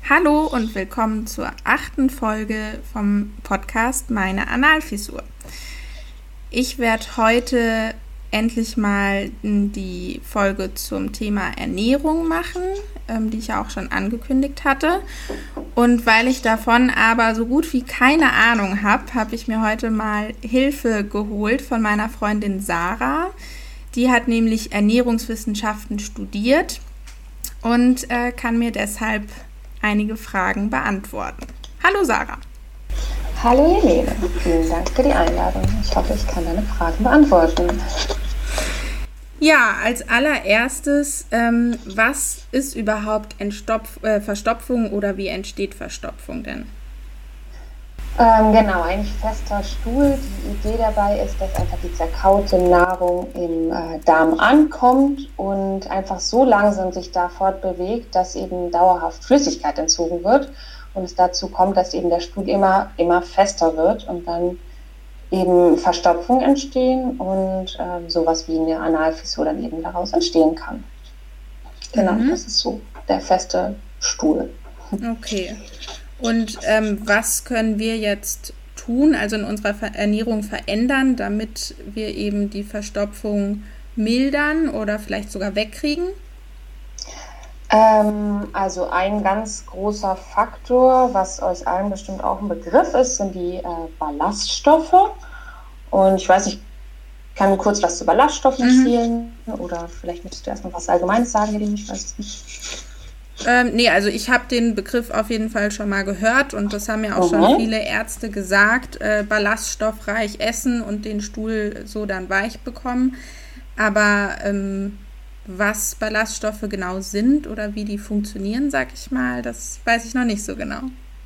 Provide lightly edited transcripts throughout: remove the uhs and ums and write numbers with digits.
Hallo und willkommen zur 8. Folge vom Podcast Meine Analfissur. Ich werde heute endlich mal die Folge zum Thema Ernährung machen, die ich ja auch schon angekündigt hatte. Und weil ich davon aber so gut wie keine Ahnung habe ich mir heute mal Hilfe geholt von meiner Freundin Sarah. Die hat nämlich Ernährungswissenschaften studiert und kann mir deshalb einige Fragen beantworten. Hallo Sarah. Hallo Helene, vielen Dank für die Einladung. Ich hoffe, ich kann deine Fragen beantworten. Ja, als allererstes, was ist überhaupt Verstopfung oder wie entsteht Verstopfung denn? Genau, eigentlich fester Stuhl. Die Idee dabei ist, dass einfach die zerkaute Nahrung im Darm ankommt und einfach so langsam sich da fortbewegt, dass eben dauerhaft Flüssigkeit entzogen wird und es dazu kommt, dass eben der Stuhl immer fester wird und dann eben Verstopfung entstehen und sowas wie eine Analfissur dann eben daraus entstehen kann. Genau, das ist so der feste Stuhl. Okay. Und was können wir jetzt tun, also in unserer Ernährung verändern, damit wir eben die Verstopfung mildern oder vielleicht sogar wegkriegen? Also ein ganz großer Faktor, was euch allen bestimmt auch ein Begriff ist, sind die Ballaststoffe. Und ich weiß nicht, ich kann kurz was zu Ballaststoffen erzählen oder vielleicht möchtest du erst noch was Allgemeines sagen, Helene, ich weiß es nicht. Nee, also ich habe den Begriff auf jeden Fall schon mal gehört und das haben ja auch schon viele Ärzte gesagt, ballaststoffreich essen und den Stuhl so dann weich bekommen. Aber was Ballaststoffe genau sind oder wie die funktionieren, sag ich mal, das weiß ich noch nicht so genau.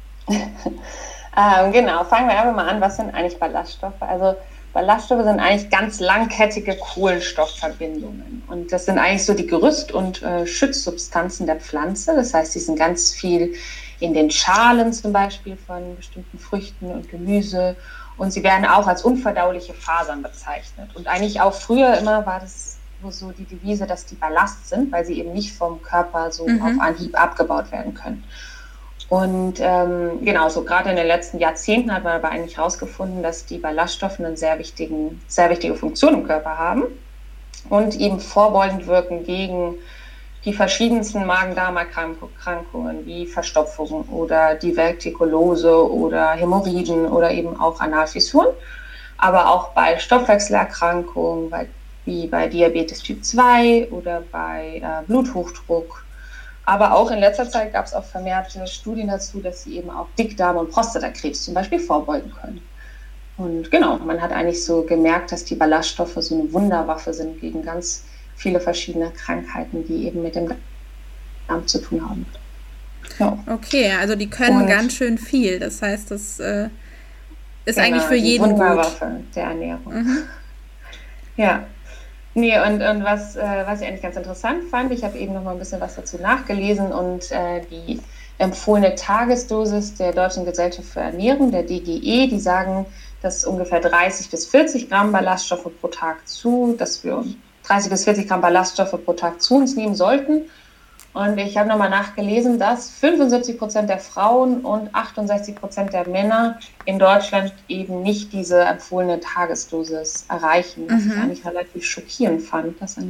Genau, fangen wir einfach mal an, was sind eigentlich Ballaststoffe? Also Ballaststoffe sind eigentlich ganz langkettige Kohlenstoffverbindungen und das sind eigentlich so die Gerüst- und Schutzsubstanzen der Pflanze. Das heißt, die sind ganz viel in den Schalen zum Beispiel von bestimmten Früchten und Gemüse und sie werden auch als unverdauliche Fasern bezeichnet. Und eigentlich auch früher immer war das so die Devise, dass die Ballast sind, weil sie eben nicht vom Körper so auf Anhieb abgebaut werden können. Und genau, so gerade in den letzten Jahrzehnten hat man aber eigentlich herausgefunden, dass die Ballaststoffe eine sehr wichtige Funktion im Körper haben und eben vorbeugend wirken gegen die verschiedensten Magen-Darm-Erkrankungen wie Verstopfung oder Divertikulose oder Hämorrhoiden oder eben auch Analfissuren, aber auch bei Stoffwechselerkrankungen, wie bei Diabetes Typ 2 oder bei Bluthochdruck. Aber auch in letzter Zeit gab es auch vermehrte Studien dazu, dass sie eben auch Dickdarm- und Prostatakrebs zum Beispiel vorbeugen können. Und genau, man hat eigentlich so gemerkt, dass die Ballaststoffe so eine Wunderwaffe sind gegen ganz viele verschiedene Krankheiten, die eben mit dem Darm zu tun haben. Ja. Okay, also die können ganz schön viel. Das heißt, das ist eigentlich für jeden gut. Die Wunderwaffe der Ernährung. Ja. Nee, und was ich eigentlich ganz interessant fand, ich habe eben noch mal ein bisschen was dazu nachgelesen und die empfohlene Tagesdosis der Deutschen Gesellschaft für Ernährung, der DGE, die sagen, dass ungefähr 30 bis 40 Gramm Ballaststoffe pro Tag dass wir 30 bis 40 Gramm Ballaststoffe pro Tag zu uns nehmen sollten. Und ich habe nochmal nachgelesen, dass 75% der Frauen und 68% der Männer in Deutschland eben nicht diese empfohlene Tagesdosis erreichen. Was ich eigentlich relativ schockierend fand. Dass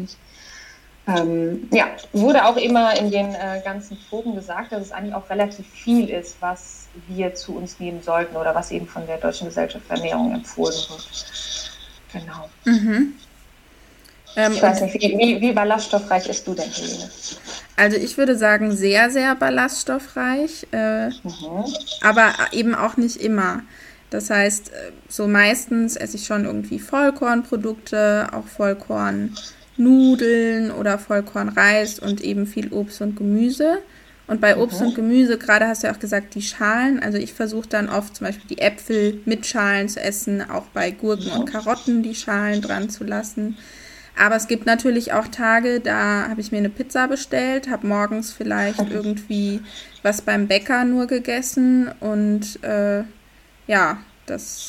wurde auch immer in den ganzen Foren gesagt, dass es eigentlich auch relativ viel ist, was wir zu uns nehmen sollten oder was eben von der Deutschen Gesellschaft für Ernährung empfohlen wird. Genau. Ich weiß nicht, wie ballaststoffreich ist du denn, Helene? Also ich würde sagen, sehr, sehr ballaststoffreich, aber eben auch nicht immer. Das heißt, so meistens esse ich schon irgendwie Vollkornprodukte, auch Vollkornnudeln oder Vollkornreis und eben viel Obst und Gemüse. Und bei Obst und Gemüse, gerade hast du ja auch gesagt, die Schalen, also ich versuche dann oft zum Beispiel die Äpfel mit Schalen zu essen, auch bei Gurken und Karotten die Schalen dran zu lassen. Aber es gibt natürlich auch Tage, da habe ich mir eine Pizza bestellt, habe morgens vielleicht irgendwie was beim Bäcker nur gegessen und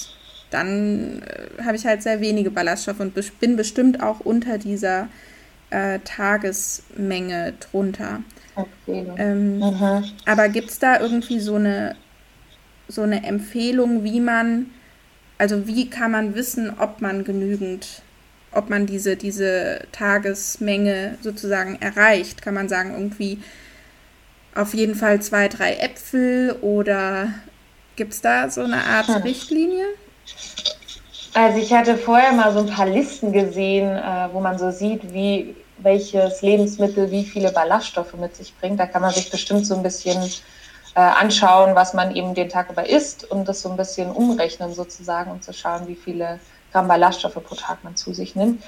dann habe ich halt sehr wenige Ballaststoffe und bin bestimmt auch unter dieser Tagesmenge drunter. Okay. Aber gibt es da irgendwie so eine Empfehlung, wie kann man wissen, ob man diese Tagesmenge sozusagen erreicht? Kann man sagen, irgendwie auf jeden Fall 2, 3 Äpfel oder gibt es da so eine Art Richtlinie? Also ich hatte vorher mal so ein paar Listen gesehen, wo man so sieht, welches Lebensmittel wie viele Ballaststoffe mit sich bringt. Da kann man sich bestimmt so ein bisschen anschauen, was man eben den Tag über isst und das so ein bisschen umrechnen sozusagen, um zu schauen, wie viele Gramm Ballaststoffe pro Tag man zu sich nimmt.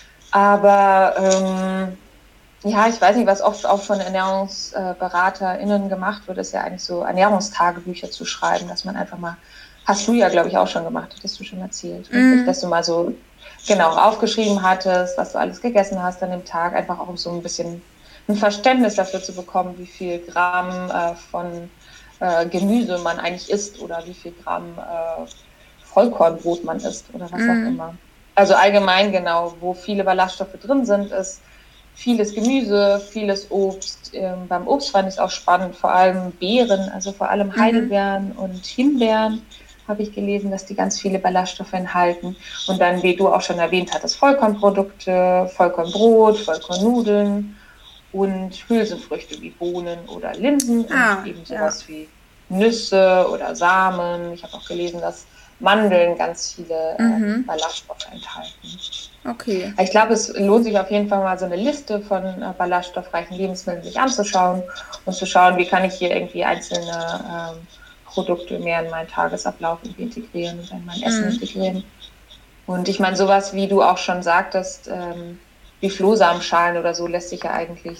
Aber ja, ich weiß nicht, was oft auch von ErnährungsberaterInnen gemacht wird, ist ja eigentlich so Ernährungstagebücher zu schreiben, dass man einfach mal, hast du ja, glaube ich, auch schon gemacht, hattest du schon erzählt, dass du mal so genau aufgeschrieben hattest, was du alles gegessen hast an dem Tag, einfach auch so ein bisschen ein Verständnis dafür zu bekommen, wie viel Gramm von Gemüse man eigentlich isst oder wie viel Gramm Vollkornbrot man isst oder was auch immer. Also allgemein genau, wo viele Ballaststoffe drin sind, ist vieles Gemüse, vieles Obst. Beim Obst fand ich es auch spannend, vor allem Beeren, also vor allem Heidelbeeren und Himbeeren habe ich gelesen, dass die ganz viele Ballaststoffe enthalten. Und dann, wie du auch schon erwähnt hattest, Vollkornprodukte, Vollkornbrot, Vollkornnudeln und Hülsenfrüchte wie Bohnen oder Linsen und eben sowas wie Nüsse oder Samen. Ich habe auch gelesen, dass Mandeln ganz viele Ballaststoffe enthalten. Okay. Ich glaube, es lohnt sich auf jeden Fall mal so eine Liste von ballaststoffreichen Lebensmitteln sich anzuschauen und zu schauen, wie kann ich hier irgendwie einzelne Produkte mehr in meinen Tagesablauf integrieren und in mein Essen integrieren. Und ich meine, sowas, wie du auch schon sagtest, wie Flohsamenschalen oder so lässt sich ja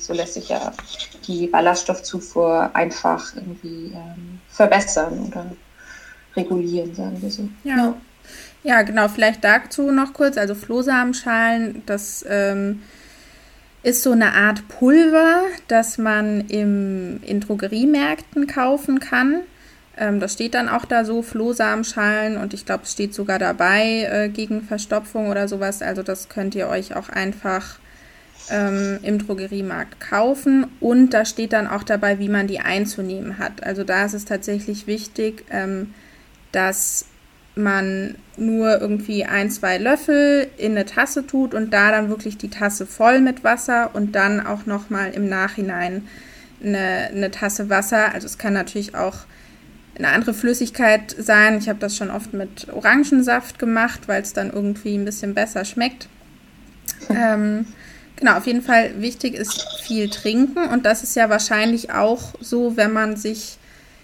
die Ballaststoffzufuhr einfach irgendwie verbessern oder regulieren, sagen wir so. Ja, genau, vielleicht dazu noch kurz, also Flohsamenschalen, das ist so eine Art Pulver, das man in Drogeriemärkten kaufen kann. Das steht dann auch da so, Flohsamenschalen, und ich glaube, es steht sogar dabei gegen Verstopfung oder sowas. Also das könnt ihr euch auch einfach im Drogeriemarkt kaufen. Und da steht dann auch dabei, wie man die einzunehmen hat. Also da ist es tatsächlich wichtig, dass man nur irgendwie 1, 2 Löffel in eine Tasse tut und da dann wirklich die Tasse voll mit Wasser und dann auch nochmal im Nachhinein eine Tasse Wasser. Also es kann natürlich auch eine andere Flüssigkeit sein. Ich habe das schon oft mit Orangensaft gemacht, weil es dann irgendwie ein bisschen besser schmeckt. Genau, auf jeden Fall wichtig ist viel trinken, und das ist ja wahrscheinlich auch so, wenn man sich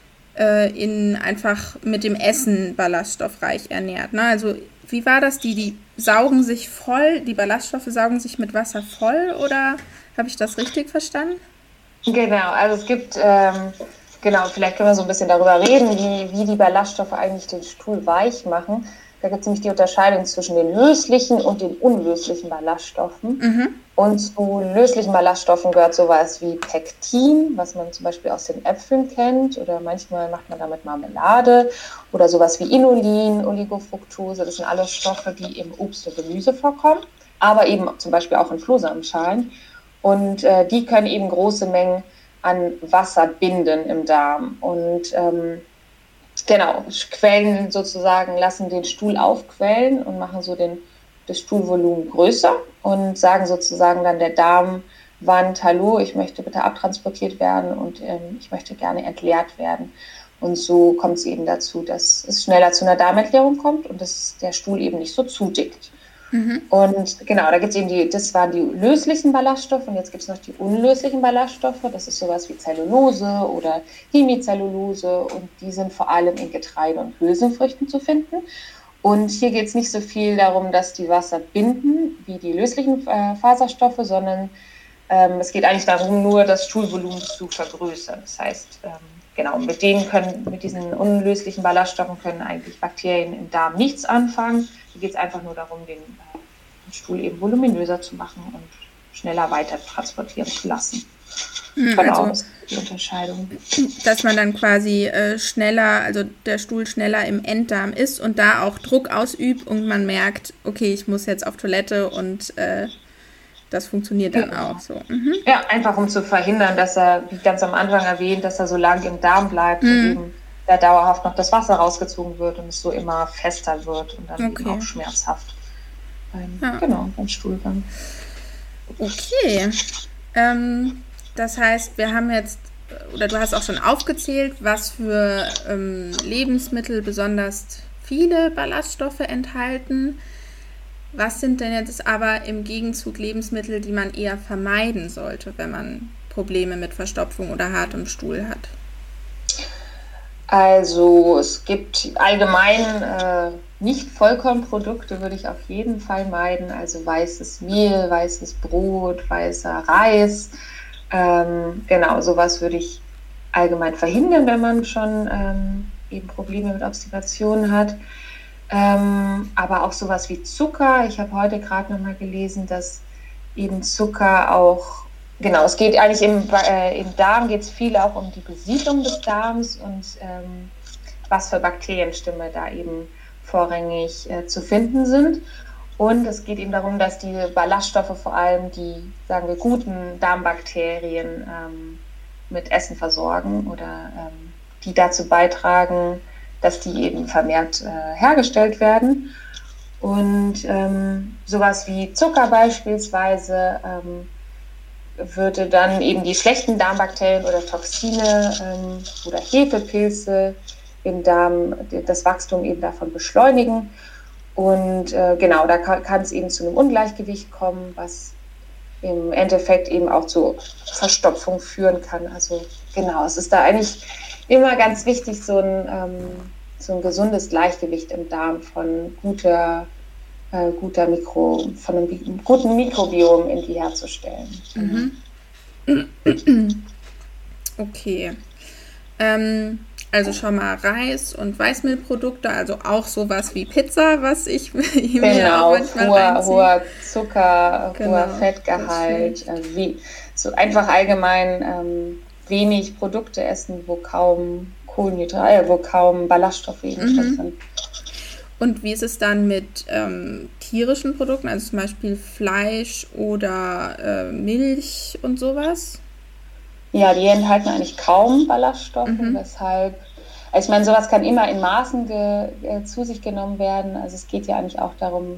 einfach mit dem Essen ballaststoffreich ernährt. Ne? Also wie war das? Die saugen sich voll, die Ballaststoffe saugen sich mit Wasser voll, oder habe ich das richtig verstanden? Genau, also es gibt, vielleicht können wir so ein bisschen darüber reden, wie die Ballaststoffe eigentlich den Stuhl weich machen. Da gibt es nämlich die Unterscheidung zwischen den löslichen und den unlöslichen Ballaststoffen. Und zu löslichen Ballaststoffen gehört sowas wie Pektin, was man zum Beispiel aus den Äpfeln kennt, oder manchmal macht man damit Marmelade, oder sowas wie Inulin, Oligofructose. Das sind alles Stoffe, die im Obst und Gemüse vorkommen, aber eben zum Beispiel auch in Flohsamenschalen. Und die können eben große Mengen an Wasser binden im Darm. Und Quellen sozusagen, lassen den Stuhl aufquellen und machen so das Stuhlvolumen größer und sagen sozusagen dann der Darmwand: Hallo, ich möchte bitte abtransportiert werden und ich möchte gerne entleert werden. Und so kommt es eben dazu, dass es schneller zu einer Darmentleerung kommt und dass der Stuhl eben nicht so zudickt. Und genau, da gibt es eben das waren die löslichen Ballaststoffe, und jetzt gibt es noch die unlöslichen Ballaststoffe. Das ist sowas wie Zellulose oder Hemicellulose, und die sind vor allem in Getreide und Hülsenfrüchten zu finden. Und hier geht es nicht so viel darum, dass die Wasser binden wie die löslichen Faserstoffe, sondern es geht eigentlich darum, nur das Stuhlvolumen zu vergrößern. Das heißt, mit diesen unlöslichen Ballaststoffen können eigentlich Bakterien im Darm nichts anfangen. Hier geht es einfach nur darum, den Stuhl eben voluminöser zu machen und schneller weiter transportieren zu lassen. Genau, das ist die Unterscheidung. Dass man dann quasi der Stuhl schneller im Enddarm ist und da auch Druck ausübt und man merkt, okay, ich muss jetzt auf Toilette und Das funktioniert dann auch so. Ja, einfach um zu verhindern, dass er, wie ganz am Anfang erwähnt, dass er so lange im Darm bleibt und eben da dauerhaft noch das Wasser rausgezogen wird und es so immer fester wird und dann eben auch schmerzhaft. Beim Stuhlgang. Okay. Das heißt, wir haben jetzt, oder du hast auch schon aufgezählt, was für Lebensmittel besonders viele Ballaststoffe enthalten. Was sind denn jetzt aber im Gegenzug Lebensmittel, die man eher vermeiden sollte, wenn man Probleme mit Verstopfung oder hartem Stuhl hat? Also es gibt allgemein Nicht-Vollkornprodukte, würde ich auf jeden Fall meiden. Also weißes Mehl, weißes Brot, weißer Reis. Sowas würde ich allgemein verhindern, wenn man schon eben Probleme mit Obstipation hat. Aber auch sowas wie Zucker. Ich habe heute gerade nochmal gelesen, dass eben Zucker auch, es geht eigentlich im Darm geht es viel auch um die Besiedlung des Darms und was für Bakterienstämme da eben vorrangig zu finden sind. Und es geht eben darum, dass die Ballaststoffe vor allem die, sagen wir, guten Darmbakterien mit Essen versorgen oder die dazu beitragen, dass die eben vermehrt hergestellt werden. Und sowas wie Zucker beispielsweise würde dann eben die schlechten Darmbakterien oder Toxine oder Hefepilze im Darm das Wachstum eben davon beschleunigen. Und da kann es eben zu einem Ungleichgewicht kommen, was im Endeffekt eben auch zu Verstopfung führen kann. Also es ist da eigentlich immer ganz wichtig, so ein gesundes Gleichgewicht im Darm von von einem guten Mikrobiom irgendwie herzustellen. Okay. Also schon mal Reis und Weißmehlprodukte, also auch sowas wie Pizza, was ich mir auch manchmal hoher Zucker, hoher Fettgehalt, so einfach allgemein wenig Produkte essen, wo kaum Kohlenhydrate, wo kaum Ballaststoffe eben drin sind. Und wie ist es dann mit tierischen Produkten, also zum Beispiel Fleisch oder Milch und sowas? Ja, die enthalten eigentlich kaum Ballaststoffe, weshalb, also ich meine, sowas kann immer in Maßen zu sich genommen werden. Also es geht ja eigentlich auch darum,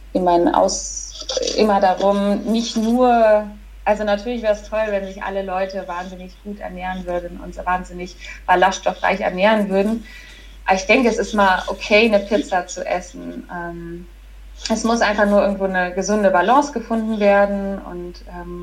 immer darum, nicht nur, also natürlich wäre es toll, wenn sich alle Leute wahnsinnig gut ernähren würden und so wahnsinnig ballaststoffreich ernähren würden. Aber ich denke, es ist mal okay, eine Pizza zu essen. Es muss einfach nur irgendwo eine gesunde Balance gefunden werden und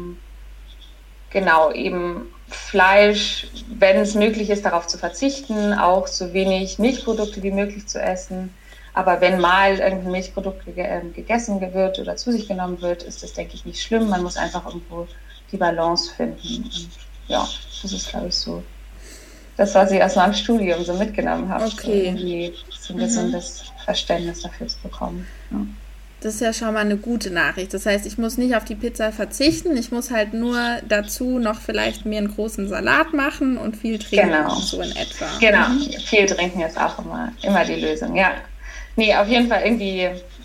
eben Fleisch, wenn es möglich ist, darauf zu verzichten, auch so wenig Milchprodukte wie möglich zu essen. Aber wenn mal irgendein Milchprodukt gegessen wird oder zu sich genommen wird, ist das, denke ich, nicht schlimm. Man muss einfach irgendwo die Balance finden. Und das ist, glaube ich, so das, was ich aus meinem Studium so mitgenommen habe. Okay. Irgendwie so ein gesundes Verständnis dafür zu bekommen. Ja. Das ist ja schon mal eine gute Nachricht. Das heißt, ich muss nicht auf die Pizza verzichten. Ich muss halt nur dazu noch vielleicht mir einen großen Salat machen und viel trinken, so in etwa. Genau, viel trinken ist auch immer die Lösung, ja. Nee, auf jeden Fall irgendwie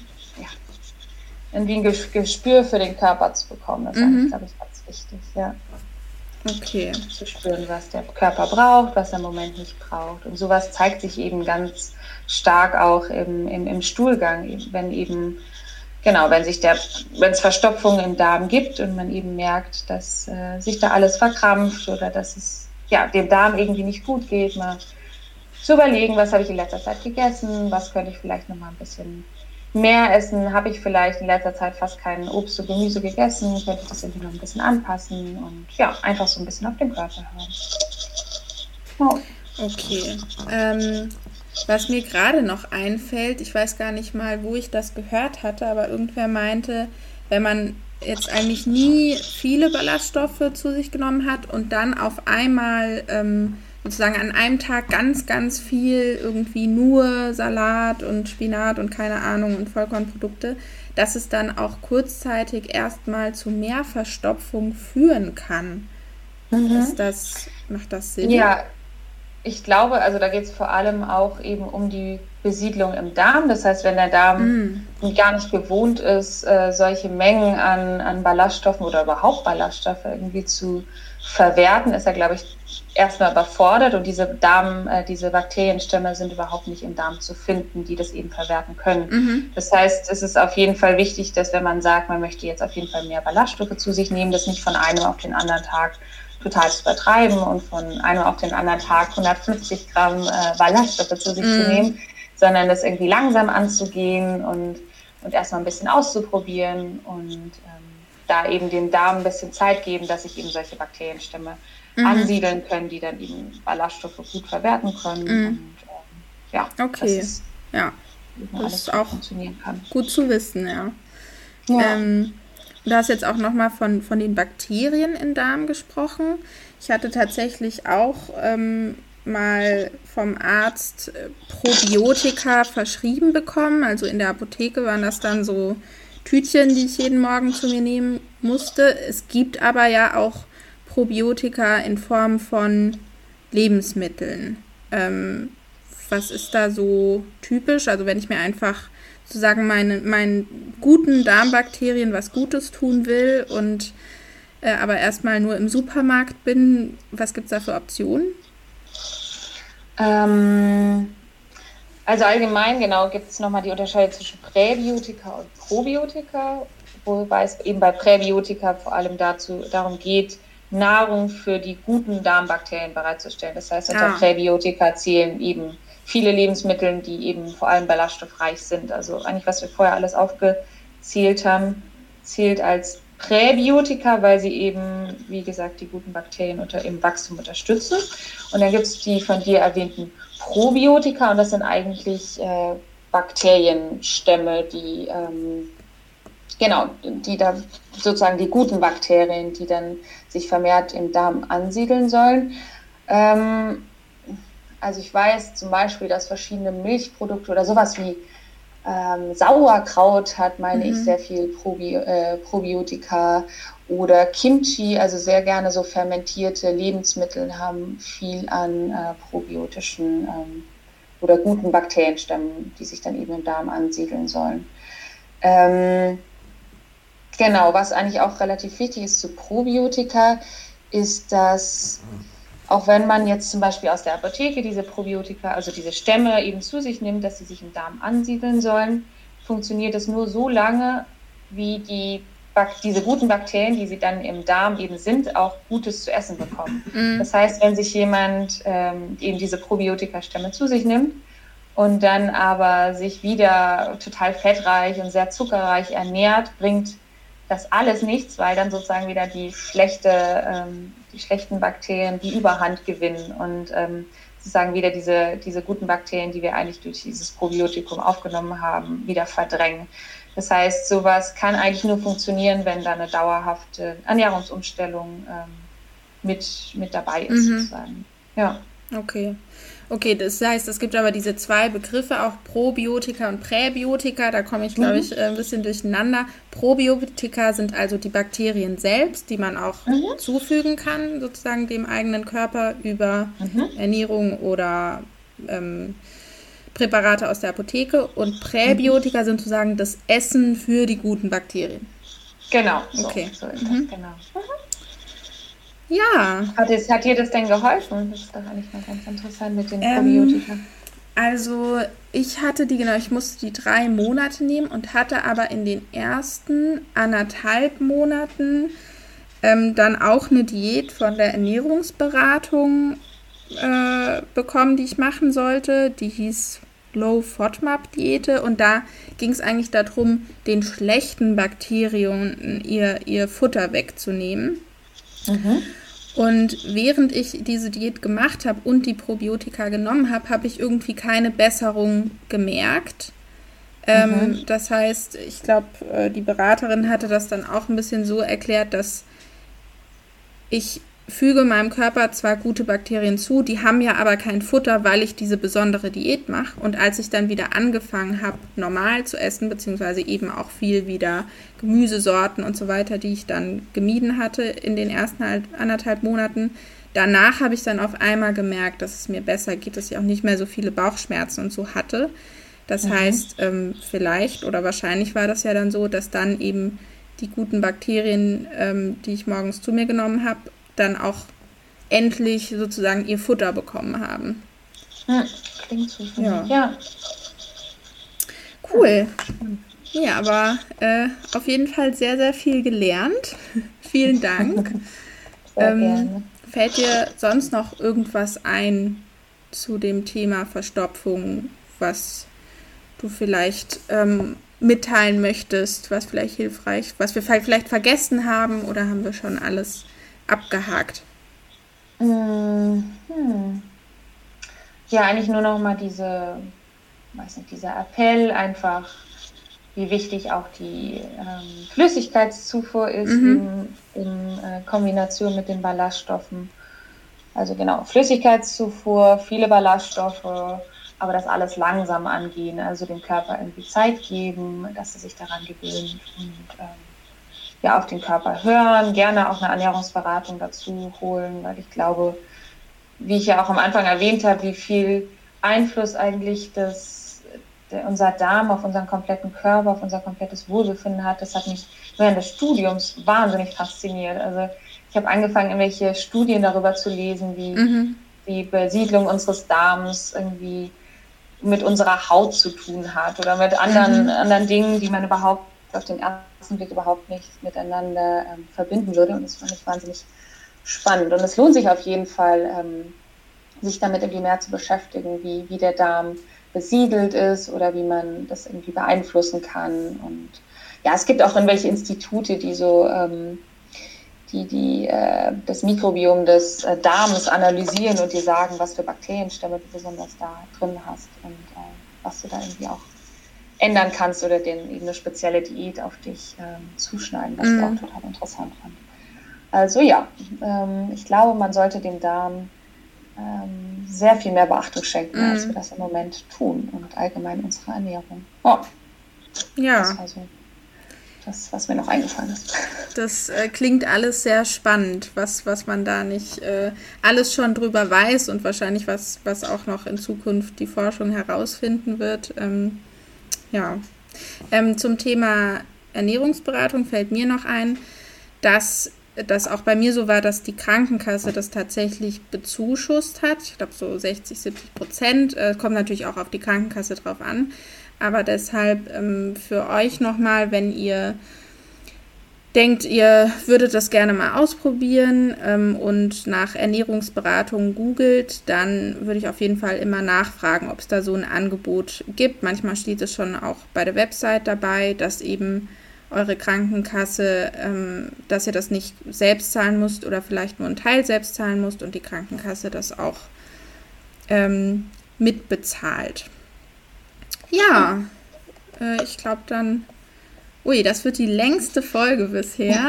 ein Gespür für den Körper zu bekommen. Das ist eigentlich, glaube ich, ganz wichtig, ja. Okay. Zu spüren, was der Körper braucht, was er im Moment nicht braucht. Und sowas zeigt sich eben ganz stark auch im Stuhlgang, wenn es Verstopfung im Darm gibt und man eben merkt, dass sich da alles verkrampft oder dass es dem Darm irgendwie nicht gut geht, mal zu überlegen, was habe ich in letzter Zeit gegessen, was könnte ich vielleicht noch mal ein bisschen mehr essen, habe ich vielleicht in letzter Zeit fast kein Obst und Gemüse gegessen, könnte ich das irgendwie noch ein bisschen anpassen und einfach so ein bisschen auf den Körper hören. Oh. Okay. Was mir gerade noch einfällt, ich weiß gar nicht mal, wo ich das gehört hatte, aber irgendwer meinte, wenn man jetzt eigentlich nie viele Ballaststoffe zu sich genommen hat und dann auf einmal sozusagen an einem Tag ganz, ganz viel irgendwie nur Salat und Spinat und keine Ahnung und Vollkornprodukte, dass es dann auch kurzzeitig erstmal zu mehr Verstopfung führen kann. Macht das Sinn? Ja, ich glaube, also da geht es vor allem auch eben um die Besiedlung im Darm. Das heißt, wenn der Darm gar nicht gewohnt ist, solche Mengen an Ballaststoffen oder überhaupt Ballaststoffe irgendwie zu verwerten, ist er, glaube ich, erstmal überfordert. Und diese Bakterienstämme sind überhaupt nicht im Darm zu finden, die das eben verwerten können. Das heißt, es ist auf jeden Fall wichtig, dass wenn man sagt, man möchte jetzt auf jeden Fall mehr Ballaststoffe zu sich nehmen, das nicht von einem auf den anderen Tag total zu übertreiben und von einem auf den anderen Tag 150 Gramm Ballaststoffe zu sich zu nehmen, sondern das irgendwie langsam anzugehen und erstmal ein bisschen auszuprobieren und da eben dem Darm ein bisschen Zeit geben, dass sich eben solche Bakterienstämme ansiedeln können, die dann eben Ballaststoffe gut verwerten können. Und okay. Das ist auch funktionieren kann. Gut zu wissen, ja. Du hast jetzt auch nochmal von den Bakterien im Darm gesprochen. Ich hatte tatsächlich auch mal vom Arzt Probiotika verschrieben bekommen. Also in der Apotheke waren das dann so Tütchen, die ich jeden Morgen zu mir nehmen musste. Es gibt aber ja auch Probiotika in Form von Lebensmitteln. Was ist da so typisch? Also wenn ich mir einfach sozusagen meinen guten Darmbakterien was Gutes tun will und aber erstmal nur im Supermarkt bin, was gibt es da für Optionen? Also allgemein, genau, gibt es nochmal die Unterscheidung zwischen Präbiotika und Probiotika, wobei es eben bei Präbiotika vor allem darum geht, Nahrung für die guten Darmbakterien bereitzustellen. Das heißt, unter Präbiotika zählen eben viele Lebensmittel, die eben vor allem ballaststoffreich sind. Also eigentlich, was wir vorher alles aufgezählt haben, zählt als Präbiotika, weil sie eben, wie gesagt, die guten Bakterien im Wachstum unterstützen. Und dann gibt es die von dir erwähnten Probiotika und das sind eigentlich Bakterienstämme, die da sozusagen die guten Bakterien, die dann sich vermehrt im Darm ansiedeln sollen. Also ich weiß zum Beispiel, dass verschiedene Milchprodukte oder sowas wie Sauerkraut hat, meine ich, sehr viel Probiotika oder Kimchi, also sehr gerne so fermentierte Lebensmittel haben viel an probiotischen oder guten Bakterienstämmen, die sich dann eben im Darm ansiedeln sollen. Genau, was eigentlich auch relativ wichtig ist zu Probiotika, ist, dass auch wenn man jetzt zum Beispiel aus der Apotheke diese Probiotika, also diese Stämme eben zu sich nimmt, dass sie sich im Darm ansiedeln sollen, funktioniert es nur so lange, wie diese guten Bakterien, die sie dann im Darm eben sind, auch Gutes zu essen bekommen. Das heißt, wenn sich jemand eben diese Probiotika-Stämme zu sich nimmt und dann aber sich wieder total fettreich und sehr zuckerreich ernährt, bringt das alles nichts, weil dann sozusagen wieder die schlechten Bakterien die Überhand gewinnen und sozusagen wieder diese guten Bakterien, die wir eigentlich durch dieses Probiotikum aufgenommen haben, wieder verdrängen. Das heißt, sowas kann eigentlich nur funktionieren, wenn da eine dauerhafte Ernährungsumstellung mit dabei ist, sozusagen. Ja. Okay, das heißt, es gibt aber diese zwei Begriffe, auch Probiotika und Präbiotika, da komme ich, glaube ich, ein bisschen durcheinander. Probiotika sind also die Bakterien selbst, die man auch zufügen kann, sozusagen dem eigenen Körper über Ernährung oder Präparate aus der Apotheke. Und Präbiotika sind sozusagen das Essen für die guten Bakterien. Genau, so ist das, genau. Ja. Hat dir das denn geholfen? Das ist doch eigentlich mal ganz interessant mit den Probiotika. Also ich musste die 3 Monate nehmen und hatte aber in den ersten 1,5 Monaten dann auch eine Diät von der Ernährungsberatung bekommen, die ich machen sollte. Die hieß Low FODMAP-Diäte und da ging es eigentlich darum, den schlechten Bakterien ihr Futter wegzunehmen. Und während ich diese Diät gemacht habe und die Probiotika genommen habe, habe ich irgendwie keine Besserung gemerkt. Das heißt, ich glaube, die Beraterin hatte das dann auch ein bisschen so erklärt, dass ich füge meinem Körper zwar gute Bakterien zu, die haben ja aber kein Futter, weil ich diese besondere Diät mache. Und als ich dann wieder angefangen habe, normal zu essen, beziehungsweise eben auch viel wieder Gemüsesorten und so weiter, die ich dann gemieden hatte in den ersten 1,5 Monaten, danach habe ich dann auf einmal gemerkt, dass es mir besser geht, dass ich auch nicht mehr so viele Bauchschmerzen und so hatte. Das heißt, vielleicht oder wahrscheinlich war das ja dann so, dass dann eben die guten Bakterien, die ich morgens zu mir genommen habe, dann auch endlich sozusagen ihr Futter bekommen haben. Klingt so. Ja. Cool. Ja, aber auf jeden Fall sehr, sehr viel gelernt. Vielen Dank. Sehr gerne. Fällt dir sonst noch irgendwas ein zu dem Thema Verstopfung, was du vielleicht mitteilen möchtest, was vielleicht hilfreich, was wir vielleicht vergessen haben oder haben wir schon alles abgehakt? Ja, eigentlich nur noch mal dieser Appell einfach, wie wichtig auch die Flüssigkeitszufuhr ist in Kombination mit den Ballaststoffen. Also genau, Flüssigkeitszufuhr, viele Ballaststoffe, aber das alles langsam angehen, also dem Körper irgendwie Zeit geben, dass er sich daran gewöhnt und auf den Körper hören, gerne auch eine Ernährungsberatung dazu holen, weil ich glaube, wie ich ja auch am Anfang erwähnt habe, wie viel Einfluss eigentlich unser Darm auf unseren kompletten Körper, auf unser komplettes Wohlbefinden hat. Das hat mich während des Studiums wahnsinnig fasziniert. Also ich habe angefangen, irgendwelche Studien darüber zu lesen, wie die Besiedlung unseres Darms irgendwie mit unserer Haut zu tun hat oder mit anderen Dingen, die man überhaupt auf den ersten Blick überhaupt nicht miteinander verbinden würde. Und das fand ich wahnsinnig spannend. Und es lohnt sich auf jeden Fall, sich damit irgendwie mehr zu beschäftigen, wie der Darm besiedelt ist oder wie man das irgendwie beeinflussen kann. Und ja, es gibt auch irgendwelche Institute, die so das Mikrobiom des Darms analysieren und dir sagen, was für Bakterienstämme du besonders da drin hast und was du da irgendwie auch ändern kannst oder eben eine spezielle Diät auf dich zuschneiden, was ich auch total interessant fand. Also ja, ich glaube, man sollte dem Darm sehr viel mehr Beachtung schenken, als wir das im Moment tun und allgemein unsere Ernährung. Ja. Das war so das, was mir noch eingefallen ist. Das klingt alles sehr spannend, was man da nicht alles schon drüber weiß und wahrscheinlich was auch noch in Zukunft die Forschung herausfinden wird. Zum Thema Ernährungsberatung fällt mir noch ein, dass das auch bei mir so war, dass die Krankenkasse das tatsächlich bezuschusst hat. Ich glaube so 60-70%. Kommt natürlich auch auf die Krankenkasse drauf an. Aber deshalb für euch nochmal, wenn ihr denkt, ihr würdet das gerne mal ausprobieren und nach Ernährungsberatung googelt, dann würde ich auf jeden Fall immer nachfragen, ob es da so ein Angebot gibt. Manchmal steht es schon auch bei der Website dabei, dass eben eure Krankenkasse, dass ihr das nicht selbst zahlen müsst oder vielleicht nur einen Teil selbst zahlen müsst und die Krankenkasse das auch mitbezahlt. Ja, ich glaube dann, das wird die längste Folge bisher,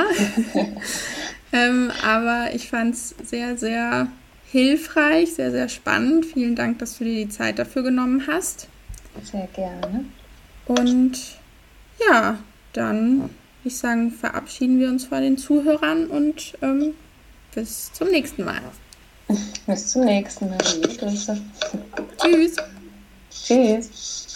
aber ich fand es sehr, sehr hilfreich, sehr, sehr spannend. Vielen Dank, dass du dir die Zeit dafür genommen hast. Sehr gerne. Und ja, dann würde ich sagen, verabschieden wir uns von den Zuhörern und bis zum nächsten Mal. Bis zum nächsten Mal. Liebe Grüße. Tschüss. Tschüss.